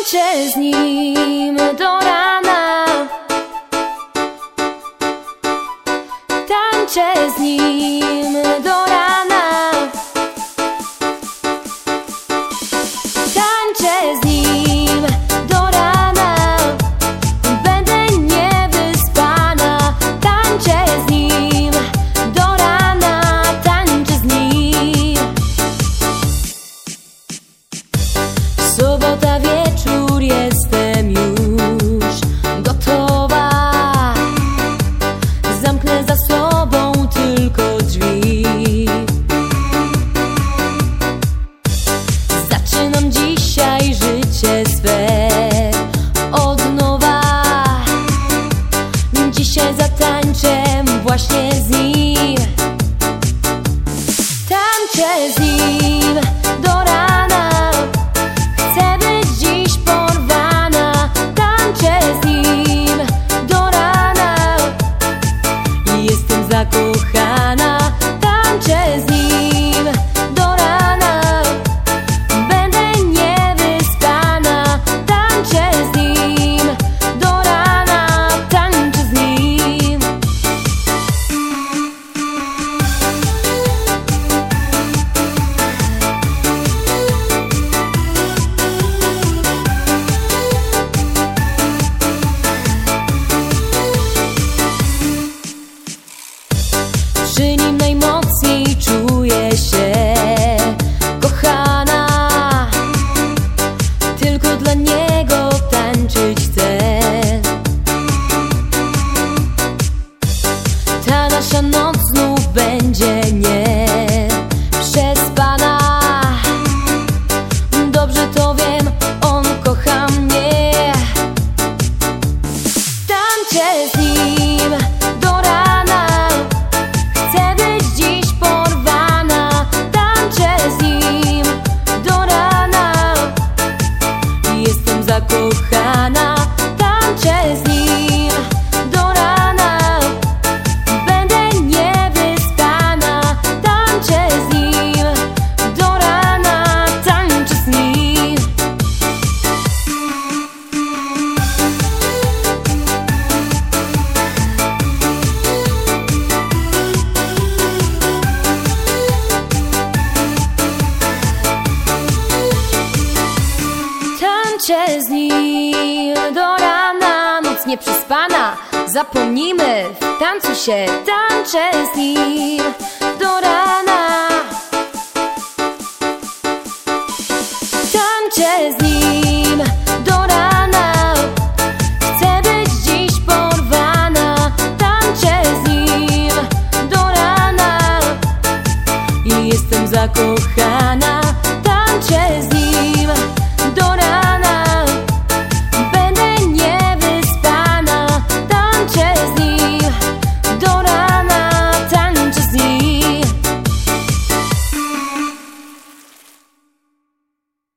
Tańczę z nim do rana, tańczę z nim do rana, tańczę z nim do rana, będę niewyspana. Tańczę z nim do rana, tańczę z nim. Sobota wieczór, jestem już gotowa. Zamknę za sobą tylko drzwi. Zaczynam dzisiaj życie swe od nowa. Dzisiaj zatańczę właśnie z nim. Tańczę z nim do rana, chcę być dziś porwana. Tańczę z nim do rana, jestem zakochana. Tańczę z nim do rana, będę niewyspana. Tańczę z nim do rana, tańczę z nim. Przy nim najmocniej czuję się kochana. Tylko dla niego tańczyć chcę. Ta nasza noc znów będzie nieprzespana. Dobrze to wiem, on kocha mnie. Tańczę z nim do rana, chcę być dziś porwana. Tańczę z nim do rana, jestem zakochana. Tańczę z nim do rana, będę niewyspana. Tańczę z nim do rana, tańczę z nim. Tańczę z nim do rana, noc nieprzespana. Zapomnijmy, w tańcu się. Tańczę z nim do rana, tańczę z nim.